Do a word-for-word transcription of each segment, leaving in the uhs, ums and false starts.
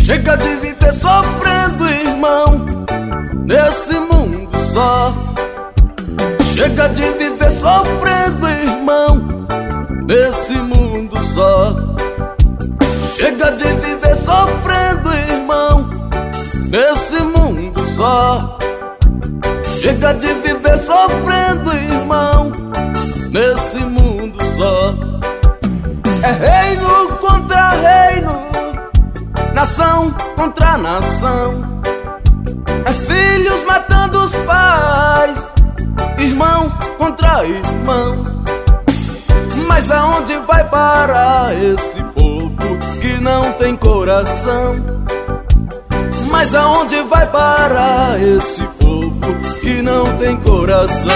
Chega de viver sofrendo, irmão, nesse mundo só. Chega de viver sofrendo, irmão, nesse mundo só. Chega de viver sofrendo, irmão, nesse mundo só. Chega de viver sofrendo, irmão, nesse mundo só. É reino contra reino, nação contra nação. É filhos matando os pais, irmãos contra irmãos. Mas aonde vai parar esse povo que não tem coração? Mas aonde vai parar esse povo que não tem coração?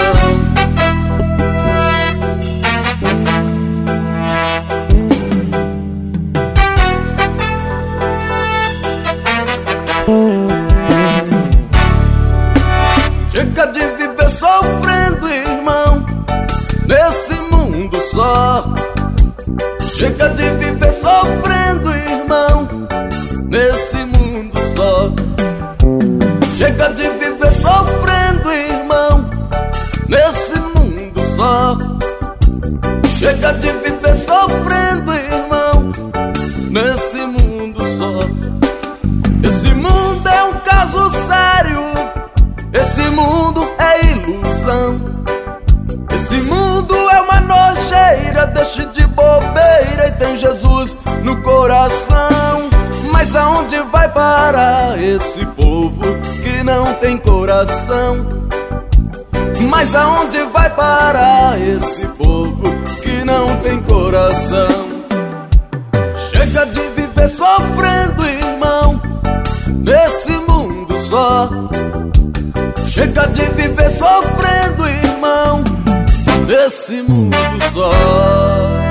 Chega de viver sofrendo, irmão, nesse mundo só. Chega de viver sofrendo, irmão, nesse mundo só. Chega de viver sofrendo, irmão, nesse mundo só. Chega de viver sofrendo, irmão, nesse mundo só. Esse mundo é um caso sério, esse mundo é ilusão. Esse mundo é uma nojeira, deixe de bobeira e tem Jesus no coração. Mas aonde vai parar esse povo que não tem coração? Mas aonde vai parar esse povo que não tem coração? Chega de viver sofrendo, irmão, nesse mundo só. Chega de viver sofrendo, irmão, nesse mundo só.